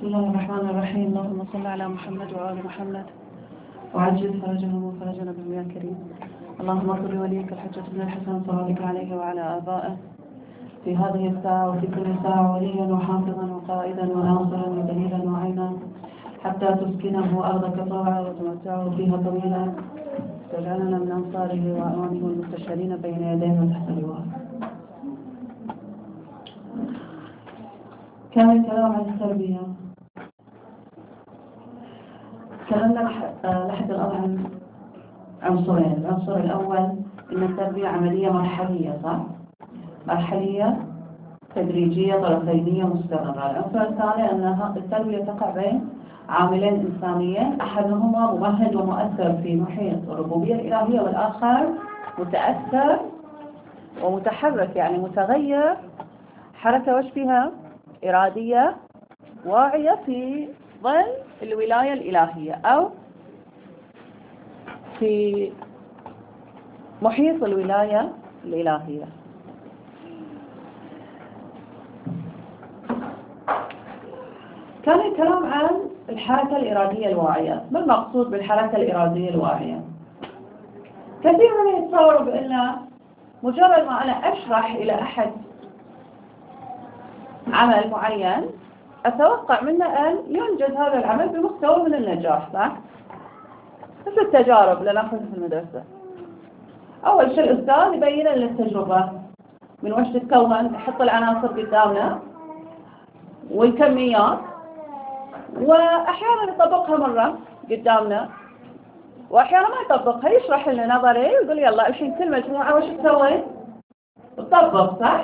بسم الله الرحمن الرحيم. اللهم صل على محمد وآل محمد وعجل فرجهم وفرج نبيهم يا كريم. اللهم اغفر لوليك الحجة بن الحسن صلاتك عليه وعلى آبائه في هذه الساعة وفي كل ساعة وليا وحافظا وقائدا وناصرا ودليلا وعينا حتى تسكنه أرضك طوعا وتمتعه فيها طويلا تجعلنا من أنصاره وأعوانه المستشارين بين يديه وتحت لواه. كان الكلام عن التربية. تكلمنا لحد الآن عن عنصرين. العنصر الأول إن التربية عملية مرحلية، صح؟ مرحلية تدريجية طرفينية مستمرة. العنصر الثاني أن التربية تقع بين عاملين إنسانيين، أحدهما ممهد ومؤثر في محيط الربوبية الإلهية، والآخر متأثر ومتحرك، يعني متغير حركة وش فيها؟ إرادية واعية في ظل الولاية الإلهية أو في محيط الولاية الإلهية. كان الكلام عن الحركة الإرادية الواعية. ما المقصود بالحركة الإرادية الواعية؟ كثير من يتصوروا بأن مجرد ما أنا أشرح إلى أحد عمل معين أتوقع منه أن ينجز هذا العمل بمستوى من النجاح، صح؟ مثل التجارب اللي ناخذها في المدرسة. أول شيء الأستاذ يبين لنا التجربة من وش تتكون، يحط العناصر قدامنا والكميات، وأحيانا يطبقها مرة قدامنا وأحيانا ما يطبقها، يشرح لنا نظري ويقول يلا الحين كل مجموعة وش تسوي؟ تطبق، صح؟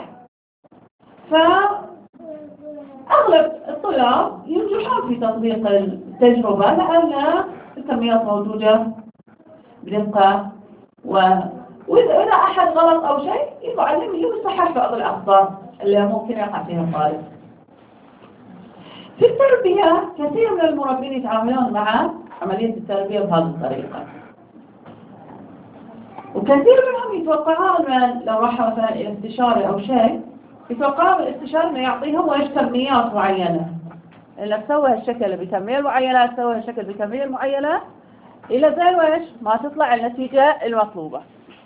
فأغلب الطلاب ينجحون في تطبيق التجربة لأن الكميات موجودة بدقة، وإذا أحد غلط أو شيء المعلم يصحح بعض الأخطاء اللي ممكن يقع فيها الطالب. في التربية كثير من المربين يتعاملون مع عملية التربية بهذه الطريقة، وكثير منهم يتوقعون من لو راحوا مثلا إلى استشاري أو شيء يتوقعون من الاستشاري إنه يعطيهم وش كميات معينة، إنه تسوي هالشكل بكمية معينة، تسوي هالشكل بكمية معينة، إلى زي وش ما تطلع النتيجة المطلوبة.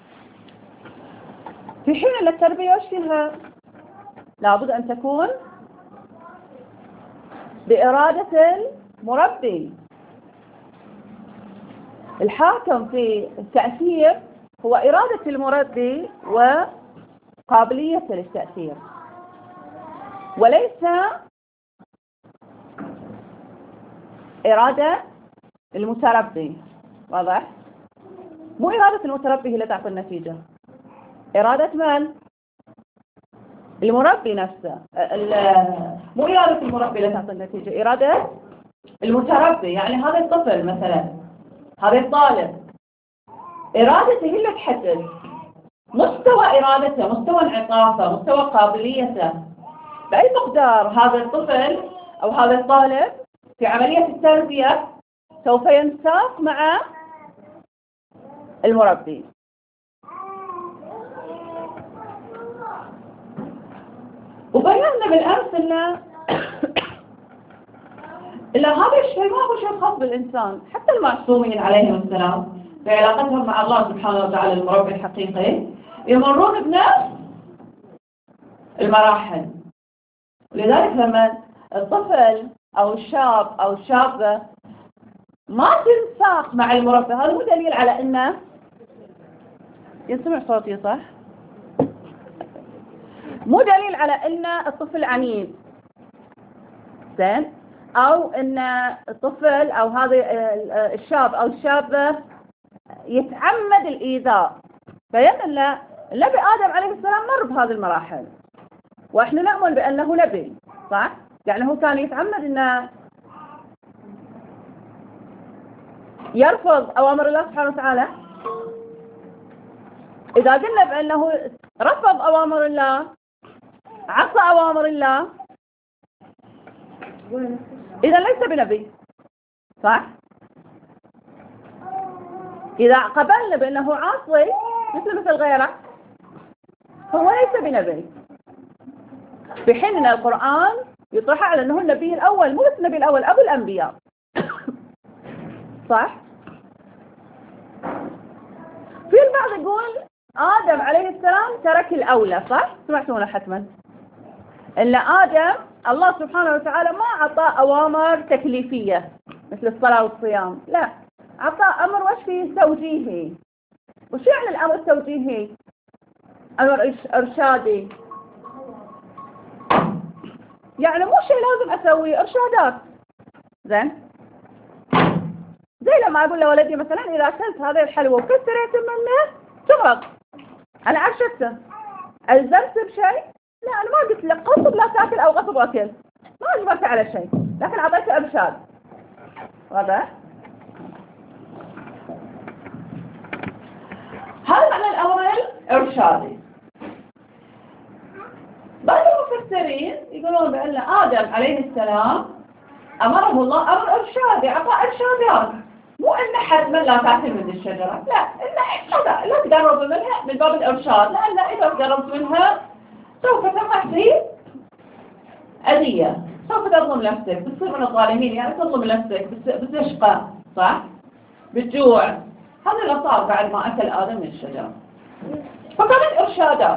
في حين أن التربية وش فيها؟ لابد أن تكون بإرادة المربي. الحاكم في التأثير هو إرادة المربي وقابلية للتأثير، وليس إرادة المتربي. واضح؟ مو إرادة المتربي هي اللي تعطي النتيجة، إرادة من؟ المربي نفسه. مو إرادة المربي اللي تعطي النتيجة، إرادة المتربي. يعني هذا الطفل مثلا، هذا الطالب، إرادته هي اللي تحدد مستوى إرادته، مستوى انعطافه، مستوى قابليته، بأي مقدار هذا الطفل أو هذا الطالب في عملية التربية سوف ينساق مع المربي. وبينا بالأمس إن هذا الشيء ما هو شيء خاص بالإنسان، حتى المعصومين عليهم السلام في علاقتهم مع الله سبحانه وتعالى المربي الحقيقي يمرون بنفس المراحل. لذلك لما الطفل أو الشاب أو الشابة ما تنساق مع المربي، هذا مو دليل على إنه يسمع صوتي، صح؟ مو دليل على إن الطفل عنيد، زين؟ أو إن الطفل أو هذا الشاب أو الشابة يتعمد الإيذاء. بيان النبي آدم عليه السلام مر بهذه المراحل، وإحنا نؤمن بأنه نبي، صح؟ يعني هو كان يتعمد إنه يرفض أوامر الله سبحانه وتعالى. إذا قلنا بأنه رفض أوامر الله، عصى أوامر الله، إذا ليس بنبي، صح؟ إذا قبلنا بأنه عاصي مثل غيره هو ليس بنبي. في حين أن القرآن يطرحها على أنه النبي الأول، مو بس النبي الأول، أبو الأنبياء. صح؟ في البعض يقول آدم عليه السلام ترك الأولى، صح؟ سمعتونا حتما إن آدم الله سبحانه وتعالى ما أعطاه أوامر تكليفية مثل الصلاة والصيام، لا، أعطاه أمر وش فيه توجيهي. وش يعني الأمر التوجيهي؟ أمر إرشادي، يعني مو شيء لازم أسويه، إرشادات. زين، زي لما أقول لولدي مثلا إذا أكلت هذه الحلوى وكسرت منه تغرق، أنا أرشدته. ألزمت بشيء؟ لا، أنا ما قلت لك غصب لا تأكل أو غصب أكل، ما أجبرت على شيء، لكن أعطيته إرشاد. واضح؟ هذا معنى الأمر الإرشادي. بعض المفسرين يقولون بأن آدم عليه السلام أمره الله أمر إرشادي، أعطاه إرشادات، مو إن حتما لا تأكل من الشجرة، لا، إن إرشادات لا تقرب منها من باب الإرشاد، لأن إذا قربت منها سوف تقع في أذية، سوف تظلم نفسك، بتصير من الظالمين، يعني تظلم نفسك، بتشقى، صح؟ بالجوع. هذا اللي صار بعد ما أكل آدم من الشجرة. فكانت إرشادات.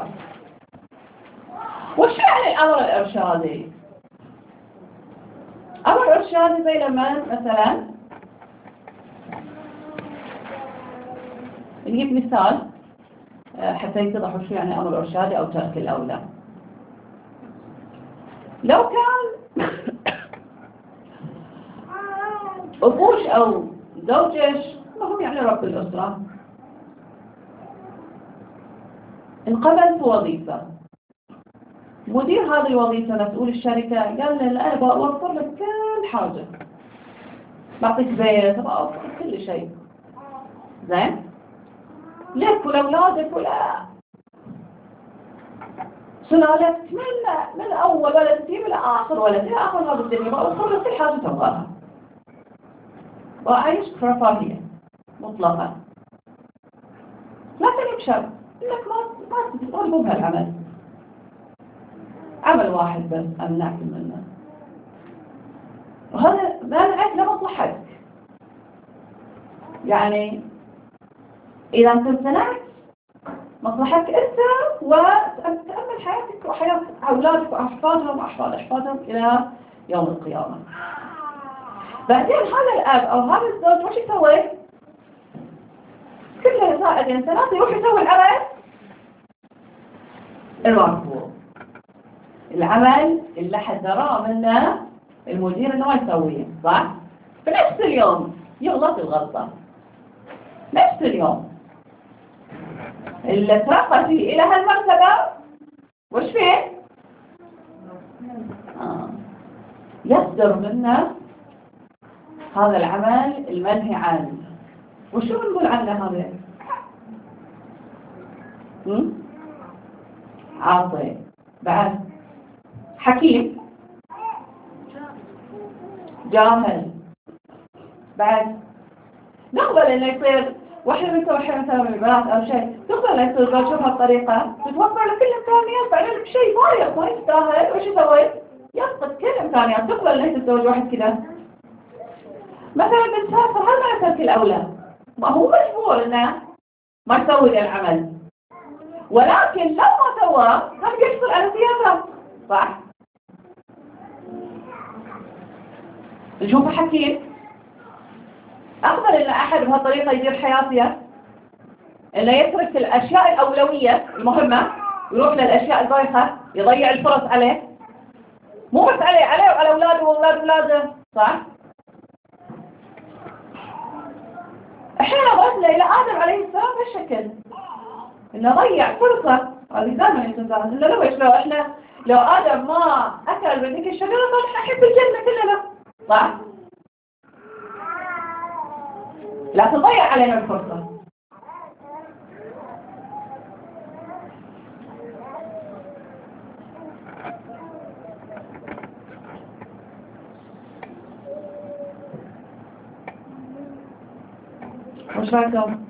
وش يعني الأمر الإرشادي؟ أمر إرشادي زي لما مثلا نجيب مثال حتى يتضح وش يعني أمر إرشادي أو ترك الأولى. لو كان أبوش أو زوجش، ما هم يعني رب الأسرة، انقبل في وظيفة، مدير هذه الوظيفة مسؤول الشركة قال له أنا بوفر لك كل حاجة، بعطيك بيت، بوفر كل شيء، زين؟ لك ولأولادك ولا سلالتك من أول ولد فيه إلى آخر ولد، إلى آخر هذا الدنيا، بوفر لك كل حاجة تبغاها، وأعيش برفاهية مطلقة، لكن بشرط إنك ما تطلبوا بهالعمل، عمل واحد بس أمنعك منه، وهذا مانعك لمصلحتك. يعني إذا أنت امتنعت مصلحتك أنت وتأمل حياتك وحياة أولادك وأحفادهم وأحفاد أحفادهم إلى يوم القيامة. بعدين هذا الأب أو هذا الزوج وش يسوي؟ كل ساعتين ثلاثة يروح يسوي العمل المرفوض، العمل اللي حذراه منه المدير إنه ما يسويه، صح؟ بنفس اليوم يغلط الغلطة، نفس اليوم اللي ترقى فيه إلى هالمرتبة وش فيه؟ يصدر منه هذا العمل المنهي عنه. وشو بنقول عنه هذا؟ عاطي، بعد حكيم، جاهل، بعد نقبل انه يصير واحدة مثلا من البنات او شيء، تقبل انه يصير زوج بهالطريقة، تتوفر له كل الامكانيات، بعدين بشيء فارغ ما يستاهل، وش يسوي؟ يفقد كل الامكانيات. تقبل انه يتزوج واحد كذا؟ مثلا بتسافر، هل ما يترك الاولى؟ ما هو مجبور انه ما يسوي ذا العمل، ولكن لو ما سواه هذا بيحصل على سياسة، صح؟ نشوف حكيم أفضل إن أحد بهالطريقة يدير حياته، إنه يترك الأشياء الأولوية المهمة ويروح للأشياء البايخة، يضيع الفرص عليه، مو بس عليه وعلى أولاده وأولاد أولاده، صح؟ إحنا وصلنا إلى آدم عليه السلام بهالشكل، إنه ضيع فرصة. هذه دائما الإنسان إلا لو آدم ما أكل من ذيك الشجرة قال إحنا نحب الجنة كلنا، صح؟ لكن ضيع علينا الفرصة. وش رايكم؟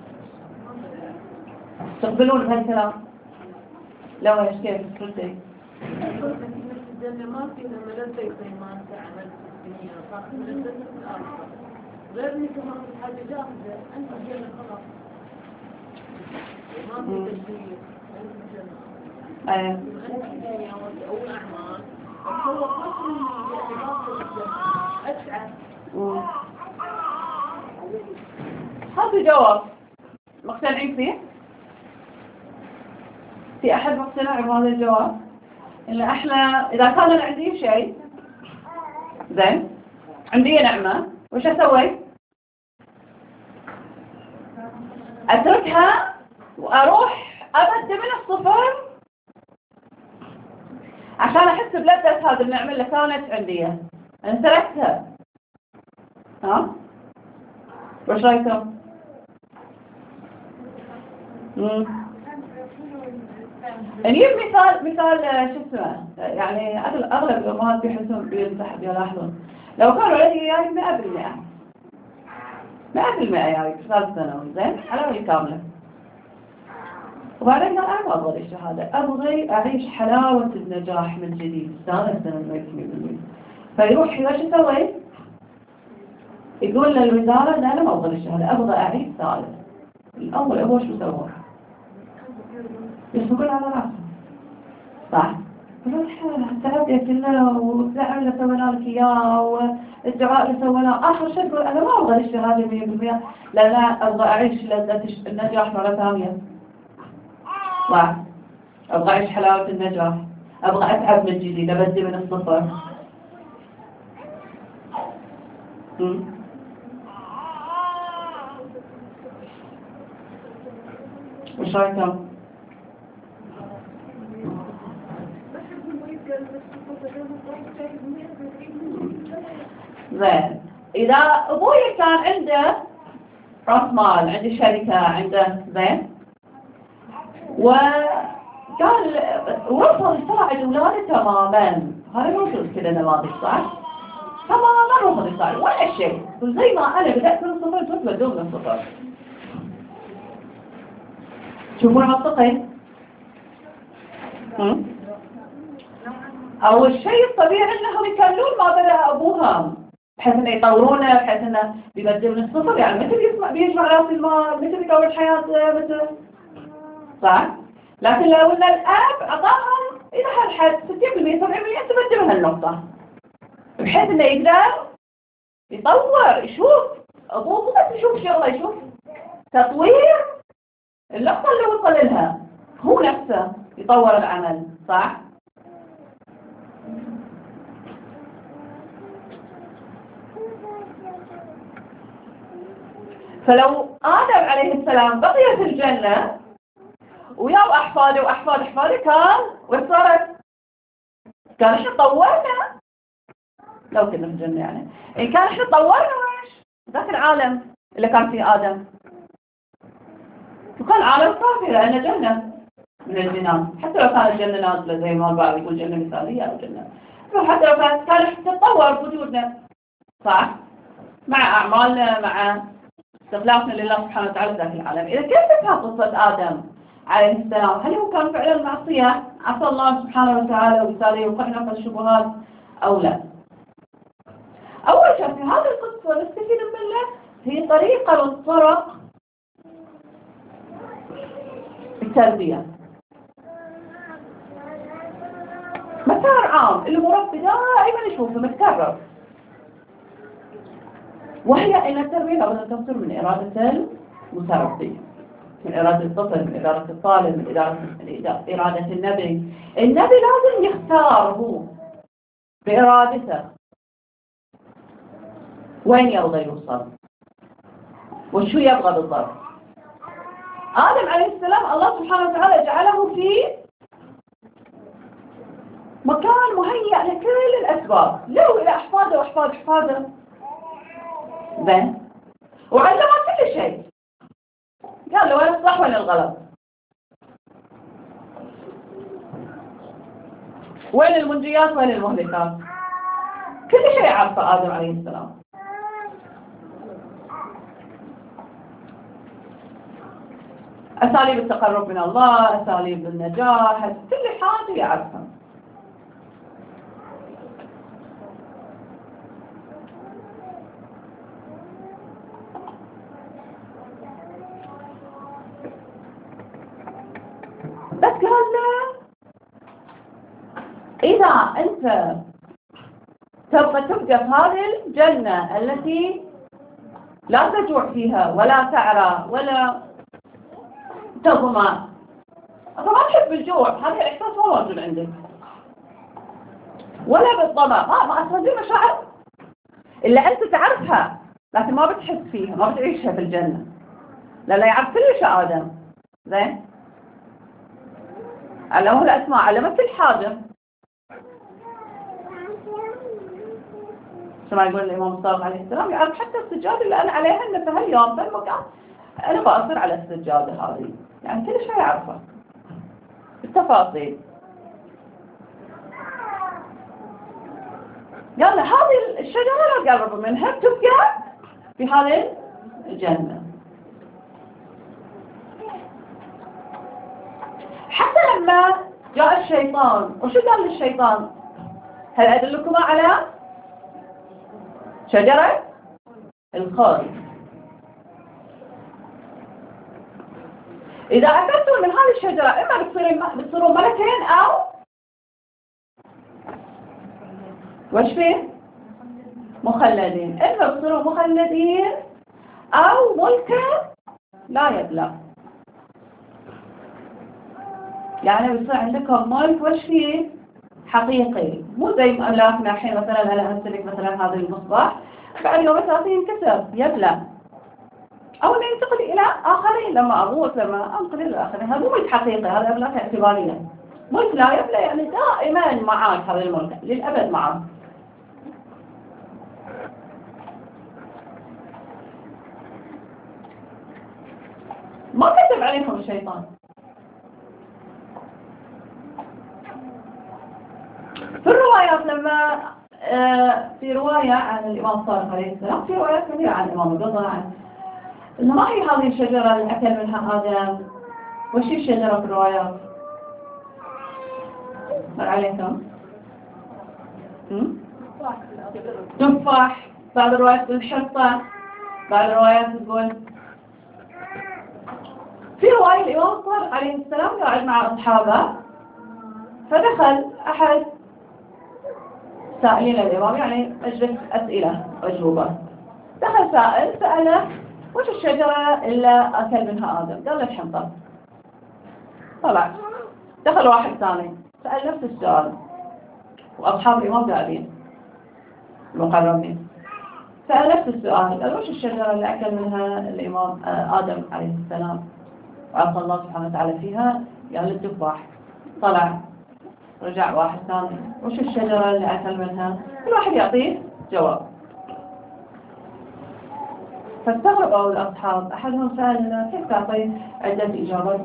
تقبلون بهالكلام؟ لا، وش كيف تردي؟ الجنة ما في لما لذة ما أنت عملت في الدنيا فاخذ لذة في الآخرة غير إنك ما في حاجة جاهزة أنت الجنة خلاص ما في تشريف أنت الجنة أنت الدنيا أو الأعمال تصور قسم يعني باطل الجنة أسعد. هذا جواب مقتنعين فيه؟ في أحد مقتنع بهذا الجواب؟ إن إحنا إذا كان أنا عندي شيء زين عندي نعمة وش أسوي؟ أتركها وأروح أبدأ من الصفر عشان أحس بلذة هذه النعمة اللي كانت عندي أنا تركتها. ها؟ وش رأيكم؟ نجيب مثال شو اسمه يعني اغلب الامهات بيلاحظون لو كانوا ولدي جاي 100% يعني في ثالث ثانوي زين على وجه كامله وبعدين قال انا ما ابغى الشهاده ابغى اعيش حلاوه النجاح من جديد استانس من 100% فيروح وش يسوي؟ يقول للوزاره لا انا ما ابغى الشهاده ابغى اعيش ثالث الاول ابغى شو سوى؟ يسوقون على راسه صح؟ التعبية كلها والدعم اللي سوينا لك إياه والدعاء اللي سويناه آخر شيء تقول أنا ما أبغى الشهادة 100% لا أبغى أعيش لذة النجاح مرة ثانية صح؟ أبغى أعيش حلاوة النجاح أبغى أتعب من جديد أبدي من الصفر. وش رأيكم؟ زين إذا أبوي كان عنده رأس مال عنده شركة عنده زين وقال وصل يساعد أولاده تماما هذا موجود كذا نماذج صح؟ تماما وصل يساعد ولا شيء زي ما أنا بدأت من الصفر كنت بدون من الصفر. شوفون منطقي؟ أو الشيء الطبيعي أنهم يكملون ما بدأ أبوهم بحيث أنه يطورونه بحيث أنه بيبدل من الصفر يعني مثل بيجمع رأس المال مثل يطور حياته مثل صح؟ لكن لو أن الأب أعطاهم إلى هالحد 60% 70% تبدل من هالنقطة بحيث أنه يقدر يطور يشوف أبوه بس يشوف شغله يشوف تطوير اللقطة اللي وصل لها هو نفسه يطور العمل صح؟ فلو آدم عليه السلام بقي في الجنة وياو أحفاده وأحفاد أحفاده كان وصارت كان إحنا طورنا لو كنا في الجنة يعني إن كان إحنا طورنا وإيش ذاك العالم اللي كان فيه آدم وكان عالم صافي لأنه جنة من الجنان حتى لو كانت الجنة نازلة زي ما البعض يقول جنة مثالية أو جنة حتى لو كان تتطور وجودنا صح مع أعمالنا مع استغلافنا لله سبحانه وتعالى ذات العالم. إذا كيف تفهم قصة آدم عليه السلام هل هو كان فعلا معصية عصى الله سبحانه وتعالى وبالتالي يوقعنا في الشبهات أو لا؟ أول شيء في هذه القصة نستفيد منها هي طريقة من طرق التربية مسار عام المربي دائما يشوفه متكرر وهي أن التربية لابد أن تصدر من إرادة المتربي من إرادة الطفل من إرادة الطالب من إرادة النبي لازم يختار هو بإرادته وين يبغى يوصل وشو يبغى بالضبط. آدم عليه السلام الله سبحانه وتعالى جعله في مكان مهيأ لكل الأسباب له إلى أحفاده وأحفاد أحفاده زين وعلمه كل شيء قال له وين الصح وين الغلط وين المنجيات وين المهلكات كل شيء عرفه آدم عليه السلام. أساليب التقرب من الله أساليب النجاح كل حاجة يعرفها إذا أنت تبقى في هذه الجنة التي لا تجوع فيها ولا تعرى ولا تظمأ، أنت ما تحب الجوع، هذا الإحساس ما موجود عندك، ولا بالظمأ، ما أصلا دي مشاعر إلا أنت تعرفها لكن ما بتحس فيها، ما بتعيشها في الجنة، لأنه يعرف كل شيء آدم. زين؟ علمه الأسماء، علمه كل حاجة. شو ما يقول الإمام الصادق عليه السلام، يعرف حتى السجادة اللي أنا عليها إن في هاليوم في المكان أنا بأصر على السجادة هذه، يعني كل شيء يعرفه بالتفاصيل. قال له هذه الشجرة لا تقرب منها، تبقى في هذه الجنة. حتى لما جاء الشيطان، وشو قال للشيطان؟ هل أدلكما على شجرة الخلد؟ إذا أكلتم من هذه الشجرة إما بتصيرون ملكين أو وش فيه؟ مخلدين. إما بتصيروا مخلدين أو ملكا لا يبلى، يعني بيصير عندكم ملك وش فيه؟ حقيقي، مو زي أملاكنا الحين مثلا أنا أمتلك مثلا هذا المصباح بعد يوم 30 ينكسر يبلى، أو أنه ينتقل إلى آخرين لما أموت، لما أنقل إلى آخرين. هذا مو ملك حقيقي، هذا أملاك اعتبارية. ملك لا يبلى يعني دائما معاك، هذا الملك للأبد معاك. ما كتب عليكم الشيطان. في الروايات لما في رواية عن الإمام الصادق عليه السلام، في روايات كثيرة عن الإمام الرضا إنه ما هي هذه الشجرة اللي أكل منها آدم؟ وش هي الشجرة في الروايات؟ مر عليكم؟ تفاح، بعض الروايات تقول حرطة، بعض الروايات تقول. في رواية الإمام الصادق عليه السلام قاعد مع أصحابه، فدخل أحد سائلين الإمام، يعني مجلس أسئلة وأجوبة، دخل سائل سأله وش الشجرة اللي أكل منها آدم؟ قال له الحنطة. طلع دخل واحد ثاني سأل نفس السؤال، وأصحاب الإمام قاعدين المقربين، سأل نفس السؤال، قال وش الشجرة اللي أكل منها الإمام آدم عليه السلام وعصى الله سبحانه وتعالى فيها؟ قال التفاح. طلع رجع واحد ثاني، وش الشجرة اللي أكل منها؟ كل واحد يعطيه جواب. فاستغربوا الأصحاب، أحدهم سأل كيف تعطي عدة إجابات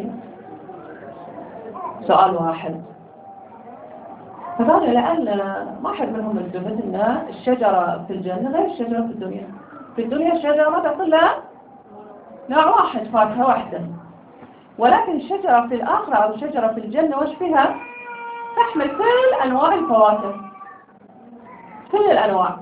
لسؤال واحد؟ فقالوا لأن ما حد منهم التفت أن الشجرة في الجنة غير الشجرة في الدنيا. في الدنيا الشجرة ما تعطي لها نوع واحد، فاكهة واحدة، ولكن الشجرة في الآخرة أو الشجرة في الجنة وش فيها؟ تحمل كل أنواع الفواكه، كل الأنواع.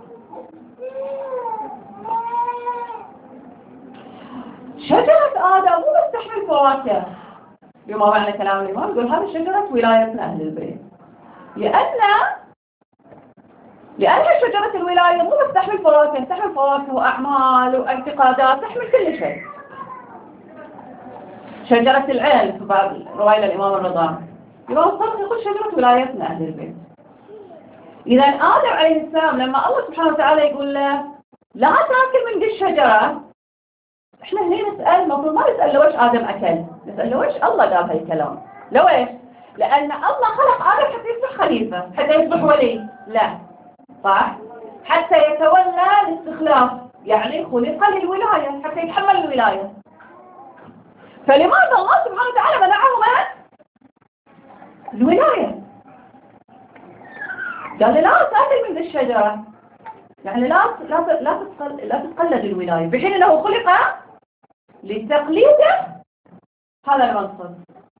شجرة آدم مو بس تحمل فواكه بما معنى كلام الإمام، يقول هذه شجرة ولايتنا أهل البيت، لأنها شجرة الولاية مو بس تحمل فواكه، تحمل فواكه وأعمال واعتقادات، تحمل كل شيء. شجرة العلم في بعض رواية الإمام الرضا، الإمام الصادق يقول شجرة ولايتنا أهل البيت. إذا آدم عليه السلام لما الله سبحانه وتعالى يقول له لا تاكل من دي الشجرة، إحنا هنا نسأل، المفروض ما نسأل لوش آدم أكل، نسأل لوش الله قال هاي الكلام. لوش؟ لأن الله خلق آدم حتى يصبح خليفة، حتى يصبح ولي، لا صح؟ حتى يتولى الاستخلاف، يعني خلق للولاية حتى يتحمل الولاية. فلماذا الله سبحانه وتعالى منعهما الولاية؟ قال لا تأكل من ذي الشجرة، يعني لا تتقلد الولاية، بحين أنه خلق لتقليده هذا المنصب.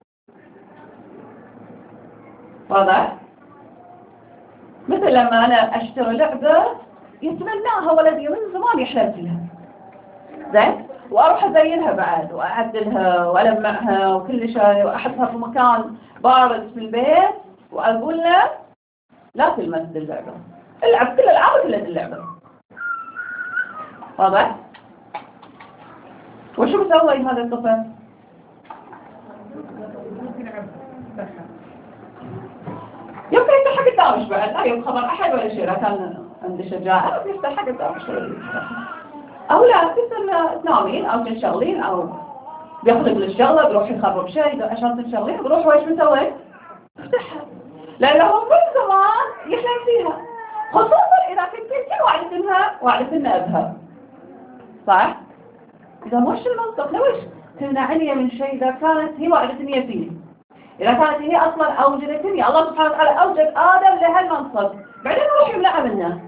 واضح؟ مثل لما أنا أشتري لعبة يتمناها ولدي من زمان يحلم فيها، زين؟ وأروح أزينها بعد وأعدلها وألمعها وكل شيء وأحطها في مكان بارد في البيت، وأقول له لا تلمس اللعبة. العب كل الألعاب كلها اللعبة. واضح؟ وشو مسوي هذا الطفل؟ يمكن يفتح قدامش بعد، لا يوم خبر أحد ولا شيء، لا كان عنده شجاعة يفتح قدامش ولا أو لا تصير تنامين أو تنشغلين أو بياخذك للشغلة بيروح يخرب شيء عشان تنشغلين بروح وإيش مسوي؟ افتحها. لأنه هو كل زمان يحلم فيها، خصوصا إذا كنت وعدتنها أبها. صح؟ إذا مش المنطق ليش تمنعني من شيء إذا كانت هي وعدتني فيه؟ إذا كانت هي أصلا أوجدتني، الله سبحانه وتعالى أوجد آدم لهالمنصب، بعدين يروح يمنعها منه.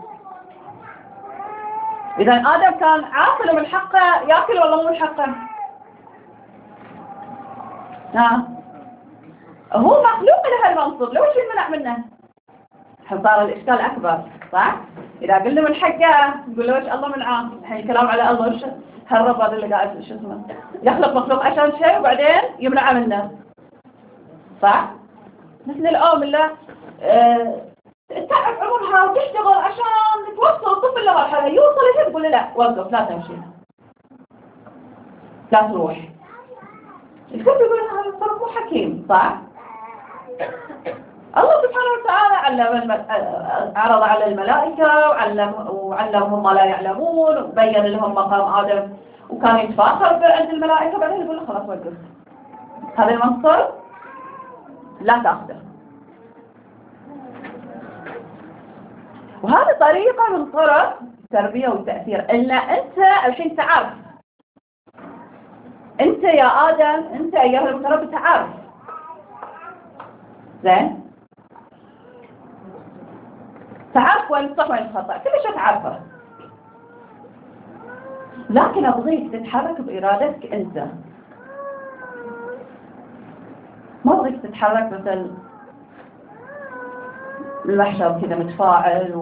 إذا آدم كان عاقل ومن حقه يأكل ولا مو من حقه؟ هو مخلوق لهالمنصب، ليش يمنع منه؟ صار الإشكال أكبر، صح؟ إذا قلنا من حقه نقول له إيش الله منعاه؟ الحين الكلام على الله إيش هالرب هذا اللي قاعد شو اسمه؟ يخلق مخلوق عشان شيء وبعدين يمنعه منه. صح؟ مثل الأم اللي تعب عمرها وتشتغل عشان توصل الطفل لمرحلة يوصل هي تقول له لا وقف لا تمشي لا تروح. الكل يقول هذا التصرف مو حكيم. صح؟ الله سبحانه وتعالى عرض على الملائكة وعلمهم ما لا يعلمون وبين لهم مقام آدم وكان يتفاخر عند الملائكة، بعدين يقول له خلاص وقف هذا المنصب لا تأخذه. وهذه طريقة من طرق التربية والتأثير، إن أنت الحين تعرف، أنت يا آدم أنت أيها المتربي تعرف زين، تعرف وين الصح وين الخطأ، كل شيء تعرفه، لكن أبغيك تتحرك بإرادتك أنت، ما أبغيك تتحرك مثل المحشر كذا متفاعل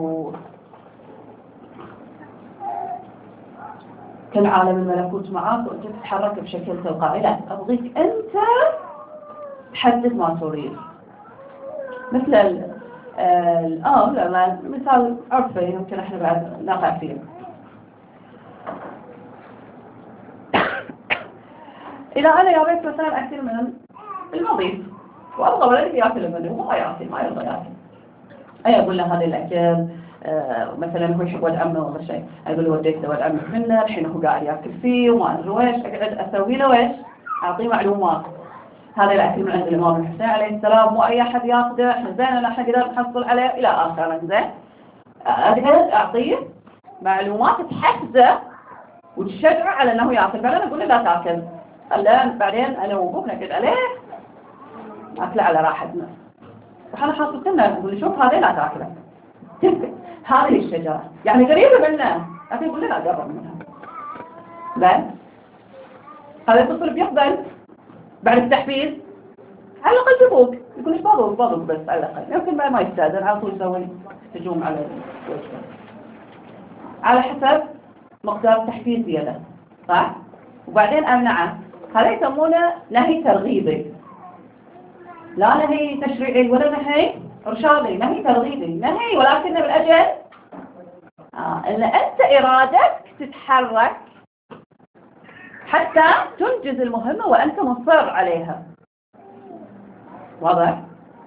كل عالم الملكوت معاك وأنت تتحرك بشكل تلقائي. لا، أبغيك أنت تحدد ما تريد. مثل الآن لما مثال عرفي يمكن احنا بعد نقع فيه. إذا أنا يا بيت مثلا أكل من المضيف وأبغى ولدي يأكل منه وهو ما يرضى يأكل، أي أقول له هذا الأكل مثلا هو يحب ولد عمه ولا شيء، أقول له وديت ولد عمه منه الحين هو قاعد يأكل فيه وما أدري ويش، أقعد أسوي له ويش، أعطيه معلومات. هذا الأكل من عند الإمام الحسين عليه السلام، مو أي أحد يأخذه، إحنا زين إحنا قدرنا نحصل عليه إلى آخره. زين أقعد أعطيه معلومات تحفزه وتشجعه على أنه يأكل. بعدين أقول له لا تأكل، بعدين أنا وأبوك نقعد عليه أكله على راحتنا، وحنا حاطتنا نقول له شوف هذه لا تأكله، هذه الشجرة يعني قريبة منه، لكن يقول لي لا قرب منها. زين هذا الطفل بيقبل بعد التحفيز، على الأقل تبوك يقول لك بابوك بس على الأقل، يمكن ما يستأذن على طول يسوي هجوم على الوجه على حسب مقدار التحفيز زيادة. صح؟ وبعدين أمنعه، هذا يسمونه نهي ترغيبي، لا نهي تشريعي ولا نهي إرشادي، نهي ترغيبي، نهي ولكن من أجل إن أنت إرادتك تتحرك حتى تنجز المهمة وأنت مصر عليها. واضح؟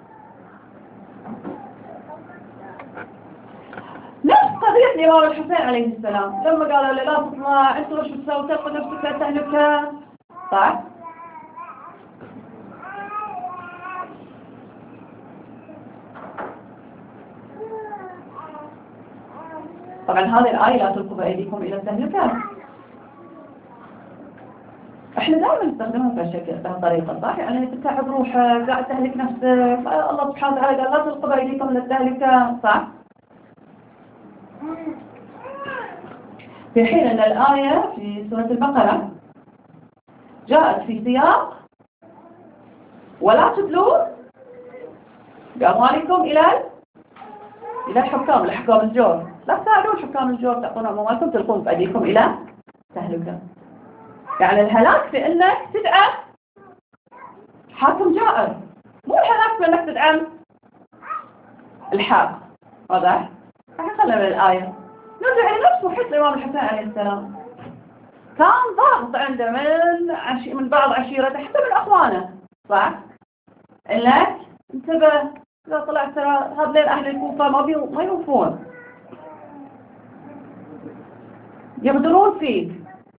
نفس قضية الإمام الحسين عليه السلام لما قالوا له لا تطلع أنت وش بتسوي تلقى نفسك لا تهلكها. صح؟ طبعا هذه الآية لا تلقوا بأيديكم إلى التهلكة احنا دائما نستخدمها بهالطريقة. صح؟ يعني تتعب روحك قاعد تهلك نفسك، الله سبحانه وتعالى قال لا تلقوا بأيديكم إلى التهلكة. صح؟ في حين أن الآية في سورة البقرة جاءت في سياق ولا تدلوا بأموالكم إلى الحكام، لحكام الجور، لا تساعدون حكام الجور تعطون أموالكم تلقون بأيديكم إلى تهلكة. يعني الهلاك في أنك تدعم حاكم جائر، مو الهلاك في أنك تدعم الحاق. واضح؟ الحين خلينا من الآية نرجع إلى نفس محيط الإمام الحسين عليه السلام. كان ضغط عنده من بعض عشيرته حتى من أخوانه، صح؟ إنك انتبه إذا طلعت ترى هذول أهل الكوفة ما يوفون، يغدرون فيك.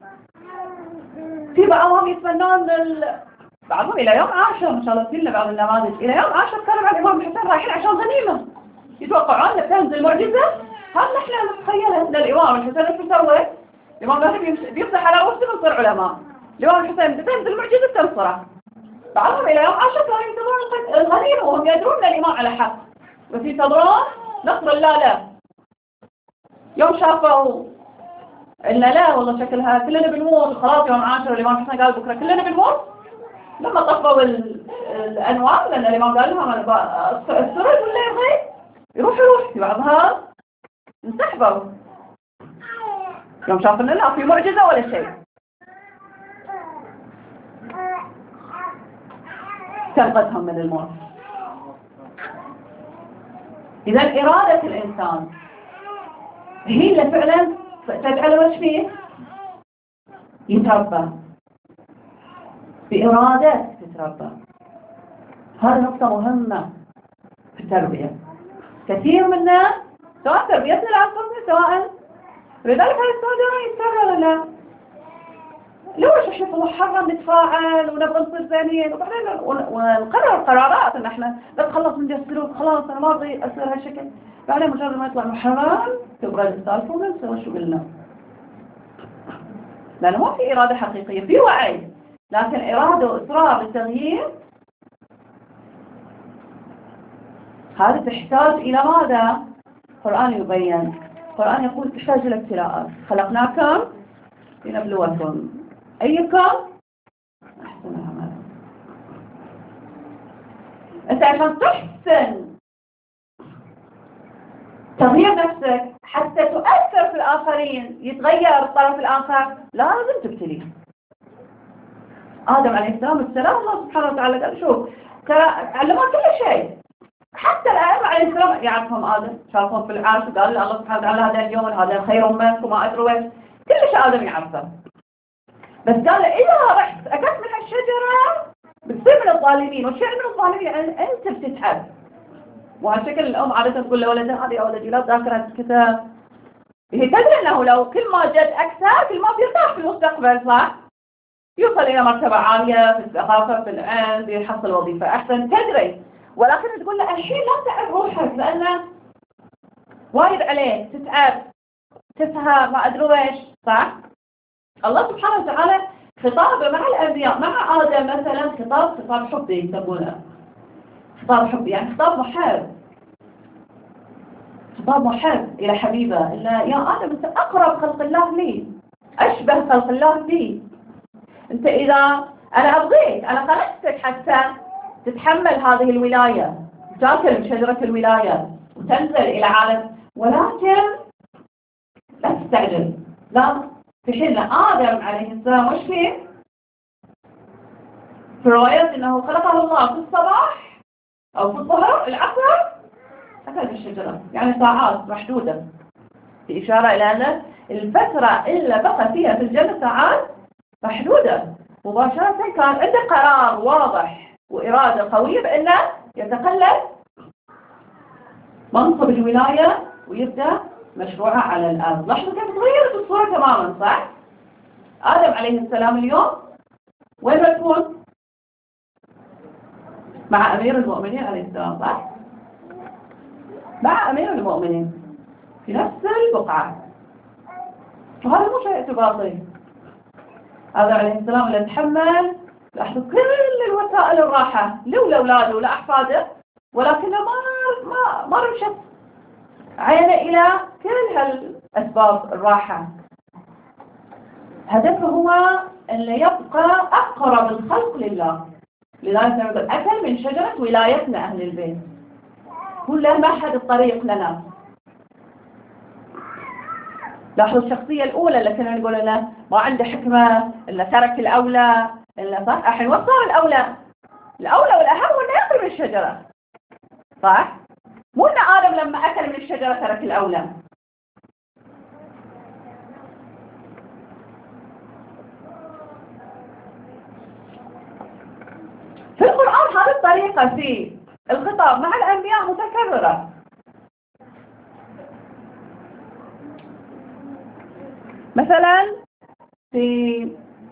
في بعضهم يتمنون بعضهم إلى يوم عاشر، إن شاء الله تجينا بعض النماذج إلى يوم عاشر كانوا مع الإمام الحسين رايحين عشان غنيمة، يتوقعون أن تنزل معجزة. هذا نحن نتخيله أن الإمام الحسين ايش بيسوي؟ الإمام المهدي بيفتح على وسط ويصير علماء، الإمام الحسين تنزل معجزة تنصره. بعضهم إلى يوم عاشر كانوا ينتظرون الغنيمة وهم يدرون أن الإمام على حق، بس ينتظرون نصر الله له. يوم شافوا إن لا والله شكلها كلنا بنموت وخلاص يوم عاشر الإمام الحسين قال بكرة كلنا بنموت، لما طفوا الأنوار لأن الإمام قال لهم السرج ولا يغيب يروح في بعضها انسحبوا. يوم شافوا إن لا في معجزة ولا شيء تنقذهم من الموت. إذا إرادة الإنسان هي اللي فعلا تجعل وش فيه يتربى، بإرادة تتربى. هذه نقطة مهمة في التربية. كثير منا سواء تربيتنا الأنفسنا سواء لذلك هذا السؤال يتكرر ولا ليش احنا والله حرام نتفاعل ونبغى نصير زينين وبعدين ونقرر قرارات ان احنا نتخلص من السلوك، خلاص انا ما ابغي اصير هالشكل، بعدين مجرد ما يطلع حرام تبغى السالفه ونسوي شو قلنا. لانه ما في اراده حقيقيه، في وعي لكن اراده واصرار بالتغيير هذا تحتاج الى ماذا؟ القرآن يبين، القرآن يقول تحتاج الى ابتلاءات، خلقناكم لنبلوكم أيكم أحسن عملا. أنت عشان تحسن تغيير نفسك حتى تؤثر في الآخرين يتغير الطرف الآخر لازم تبتليه. آدم عليه السلام الله سبحانه وتعالى قال شوف علموه كل شيء، حتى الآدم عليه السلام يعرفهم آدم، شافهم في العرش وقال الله سبحانه وتعالى هذا اليوم هذا خير منكم وما أدري وين، كل شيء آدم يعرفه. بس قال إذا رحت أكلت من هالشجرة بتصير من الظالمين، والشيء من الظالمين أنت بتتعب. وهالشكل الأم عادة تقول لولدها هذه يا ولدي لا تذاكر الكتاب، هي تدري أنه لو كل ما جد أكثر كل ما بيرتاح في المستقبل، صح؟ يوصل إلى مرتبة عالية في الثقافة في العلم يحصل وظيفة أحسن، تدري، ولكن تقول له الحين لا تعب روحك لأنه وايد عليك تتعب تسهر ما أدري ويش، صح؟ الله سبحانه وتعالى خطابه مع الأنبياء مع آدم مثلا خطاب حبي يسمونه، خطاب حبي يعني خطاب محب إلى حبيبه، إلا يا آدم أنت أقرب خلق الله لي، أشبه خلق الله لي، أنت إذا أنا أبغيك أنا خلقتك حتى تتحمل هذه الولاية وتاكل من شجرة الولاية وتنزل إلى عالم، ولكن لا تستعجل. لا في حين آدم عليه السلام وش فيه؟ في رواية أنه خلقه الله في الصباح أو في الظهر العصر أكل الشجرة، يعني ساعات محدودة، في إشارة إلى أن الفترة إلا بقى فيها في الجنة ساعات محدودة. مباشرة كان عنده قرار واضح وإرادة قوية بأنه يتخلى منصب الولاية ويبدأ مشروعه على الأرض. لاحظوا كيف تغيرت الصورة تماما، صح؟ آدم عليه السلام اليوم وين بتكون؟ مع أمير المؤمنين عليه السلام، صح؟ مع أمير المؤمنين في نفس البقعة، وهذا مو شيء اعتباطي. آدم عليه السلام اللي تحمل لاحظوا كل الوسائل الراحة له لأولاده ولا أحفاده، ولكنه ما رمشت عينه إلى كل هالأسباب الراحة. هدفه هو أن يبقى أقرب الخلق لله، لذلك نقول أكل من شجرة ولايتنا أهل البيت، كله مهد الطريق لنا. لاحظوا الشخصية الأولى اللي كنا نقول لنا ما عنده حكمة إلا ترك الأولى إلا صح، الحين وصار الأولى والأهم هو إنه يأكل من الشجرة، صح؟ مو ان آدم لما أكل من الشجرة ترك الأولى. في القرآن هذه الطريقة في الخطاب مع الأنبياء متكررة. مثلا في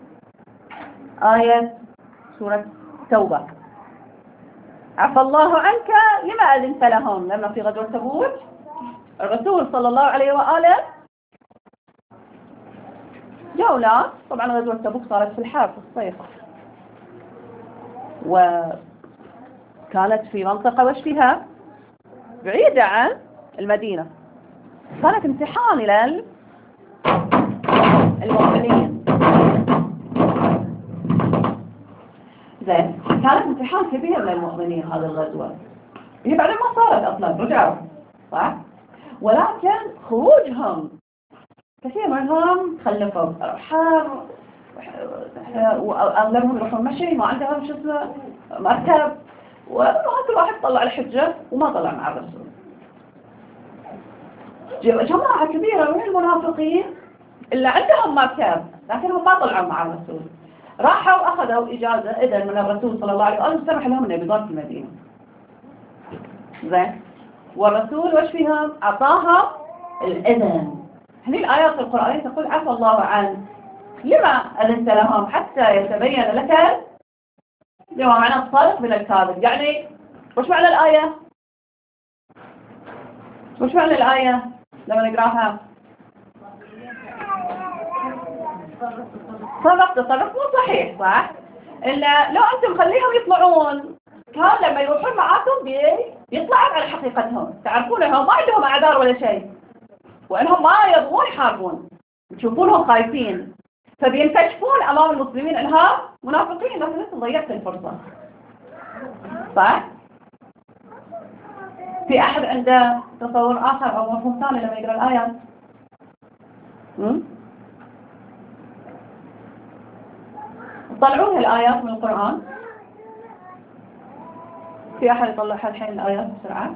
آية سورة توبة: عفى الله عنك لما أذنت لهم. لما في غزوة تبوك الرسول صلى الله عليه وآله جولة، طبعا غزوة تبوك صارت في الحرب في الصيف، وكانت في منطقة وش فيها بعيدة عن المدينة، كانت امتحان إلى المؤمنين. زين، كانت امتحان كبير للمؤمنين هذه الغزوة، هي بعدين ما صارت أصلا، رجعوا صح؟ ولكن خروجهم كثير منهم خلفوا حار، وأغلبهم يروحون مشي، ما عندهم شو اسمه مركب، وكل واحد طلع الحجة وما طلع مع الرسول. جماعة كبيرة من المنافقين اللي عندهم مركب لكنهم ما طلعوا مع الرسول، راحوا أخذوا إجازة إذن من الرسول صلى الله عليه وسلم، سمح لهم أن يبقون في المدينة. زين، والرسول وش فيهم؟ أعطاها الإذن. هذه الآيات القرآنية تقول: عفى الله عنك لما أذنت لهم حتى يتبين لك لما معنى الصادق من الكاذب. يعني وش معنى الآية؟ وش معنى الآية لما نقراها؟ تصرف مو صحيح، صح؟ إلا لو أنتم خليهم يطلعون، كان لما يروحون معاكم بيطلعوا على حقيقتهم، تعرفون أنهم ما عندهم أعذار ولا شيء، وأنهم ما يبغون يحاربون، تشوفونهم خايفين، فبينكشفون أمام المسلمين أنها منافقين، لكن أنت ضيعت الفرصة. صح؟ في أحد عنده تصور آخر أو مفهوم ثاني لما يقرأ الآيات؟ طلعوها الآيات من القرآن. في أحد يطلعها الحين الآيات بسرعة؟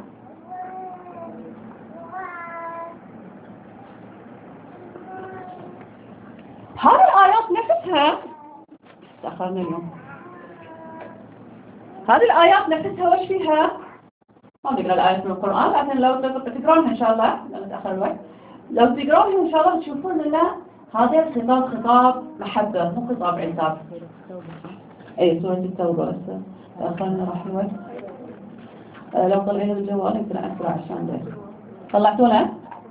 هذه الآيات نفسها تأخرنا اليوم. هذه الآيات نفسها وش فيها؟ ما نقرأ الآيات من القرآن، لكن لو تقرأونها إن شاء الله، لأن تأخر الوقت، لو تقرأونها إن شاء الله تشوفون أن هذا الخطاب خطاب محبة، مو خطاب عتاب. أي سورة التوبة. بس تأخرنا راح الوقت. لو طلعنا بالجوال يمكن أسرع عشان ده. طلعتونا؟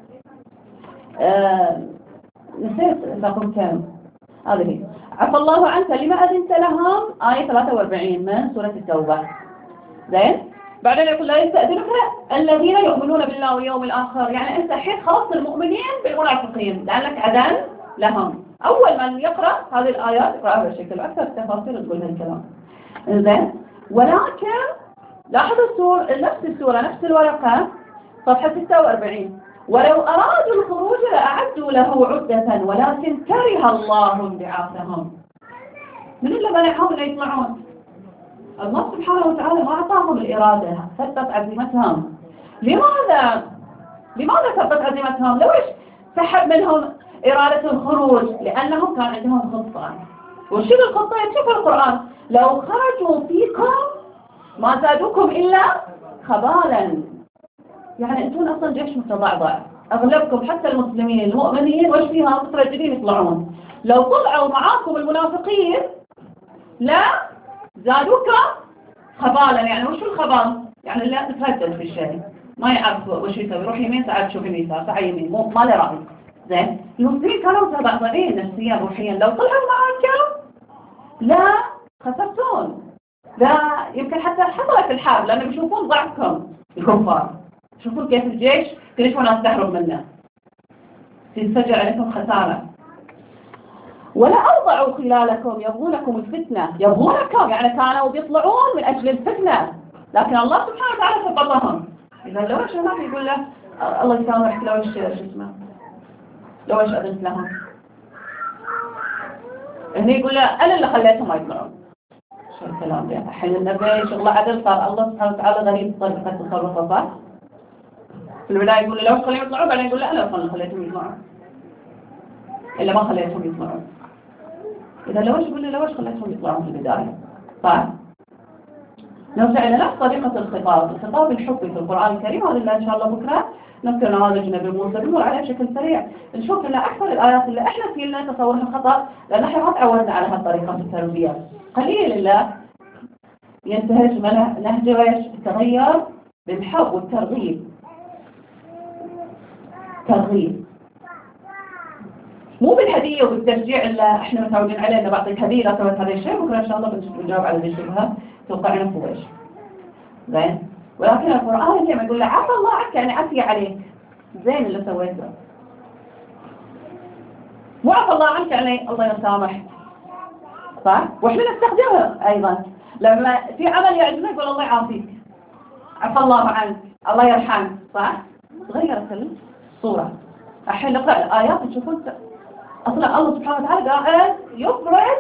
نسيت رقم كم. هذه عفى الله عنك لما أذنت لهم، آية 43 من سورة التوبة. زين؟ بعدين يقول: لا يستأذنك الذين يؤمنون بالله واليوم الآخر. يعني أنت الحين خلصت المؤمنين بالمنافقين لأنك أذن لهم. أول من يقرأ هذه الآيات يقرأها بشكل أكثر تفاصيل تقول هالكلام. زين؟ ولكن لاحظوا نفس السورة نفس الورقة صفحة 46: ولو أرادوا الخروج لأعدوا له عدة ولكن كره الله انبعاثهم. من اللي منعهم أن يطلعون؟ الله سبحانه وتعالى ما أعطاهم الإرادة، ثبت عزيمتهم. لماذا ثبت عزيمتهم؟ ليش سحب منهم إرادة الخروج؟ لأنهم كان عندهم خطة. وشو الخطة؟ يكتب القرآن: لو خرجوا فيكم ما زادوكم إلا خبالا. يعني أنتم أصلا جيش متضعضع، أغلبكم حتى المسلمين المؤمنين وش فيها مترددين يطلعون. لو طلعوا معاكم المنافقين لا زادوك خبالا. يعني وش الخبال؟ يعني لا تتردد في الشيء، ما يعرف وش يسوي، يروح يمين ساعات تشوف يسار ساعة يمين، ما له رأي. زين، المسلمين كانوا متضعضعين نفسيا روحيا، لو طلعوا معاكم لا خسرتون، لا يمكن حتى حصلت الحرب، لأنه بيشوفون ضعفكم الكفار، يشوفون كيف الجيش كيف ناس تهرب منه، تنفجر عليكم خسارة. ولا أوضعوا خلالكم يبغونكم الفتنة. يبغونكم يعني كانوا بيطلعون من أجل الفتنة، لكن الله سبحانه وتعالى ثبتهم. إذا لو إيش هناك يقول له الله يسامحك، لو إيش اسمه، لو إيش أذنت لهم، هنا يقول له أنا اللي خليتهم ما يطلعون. شو الكلام ده؟ الحين النبي شغله عدل، صار الله سبحانه وتعالى غريب طريقة تصرفه، صح؟ في البداية يقول لي لو خليهم يطلعوا، بعدين يقول لا لا خليتهم يطلعوا إلا ما خليتهم يطلعوا. إذا لوش يقول لي لوش خليتهم يطلعوا في البداية؟ طيب نرجع إلى نفس طريقة الخطاب الحبي في القرآن الكريم، وهذا اللي إن شاء الله بكرة نذكر نماذج نبي موسى بنمر عليه بشكل سريع. نشوف إن أكثر الآيات اللي إحنا في لنا تصورها خطأ، لأن إحنا ما تعودنا على هالطريقة التربية. قليل الله ينتهج نهجه إيش؟ التغير بالحب والترغيب. ترغيب مو بالهدية وبالتشجيع اللي احنا متعودين عليه، انه بعطيك هدية لا سويت هذا الشيء، بكره ان شاء الله بنجاوب على هذه الشبهة توقعنا في وجه. زين، ولكن القرآن لما يقول له عفى الله عنك يعني عفي عليك، زين اللي سويته. مو عفى الله عنك يعني الله يسامح، صح؟ واحنا نستخدمها ايضا لما في عمل يعجبنا يقول الله يعافيك، عفى الله عنك، الله يرحمك، صح؟ تغيرت الصورة. الحين نقرأ الآيات نشوفون أصلا الله سبحانه وتعالى قاعد يفرض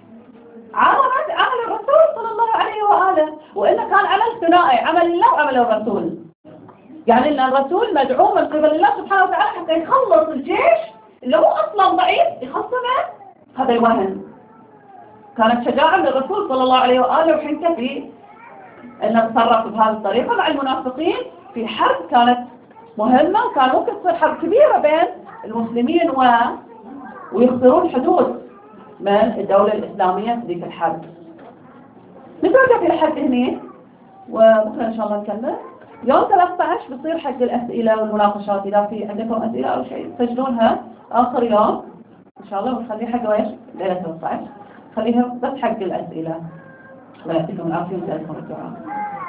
عمل الرسول صلى الله عليه وآله، وإنه كان عمل ثنائي، عمل الله وعمل الرسول. يعني إن الرسول مدعو من قبل الله سبحانه وتعالى حتى يخلص الجيش اللي هو أصلا ضعيف، يخلصه هذا الوهن. كانت شجاعة من الرسول صلى الله عليه وآله وحنكة في إنه تصرف بهذه الطريقة مع المنافقين في حرب كانت مهمة، وكان ممكن تصير حرب كبيرة بين المسلمين ويخسرون حدود من الدولة الإسلامية في ذيك الحرب. نتوقف إلى حد هنا، وبكرة إن شاء الله نكمل. يوم 13 بصير حق الأسئلة والمناقشات، إذا في عندكم أسئلة أو شيء تسجلونها آخر يوم إن شاء الله، ونخليه حق ويش ليلة 13 خليها بس حق الأسئلة. الله يعطيكم العافية ويسعدكم الدعاء.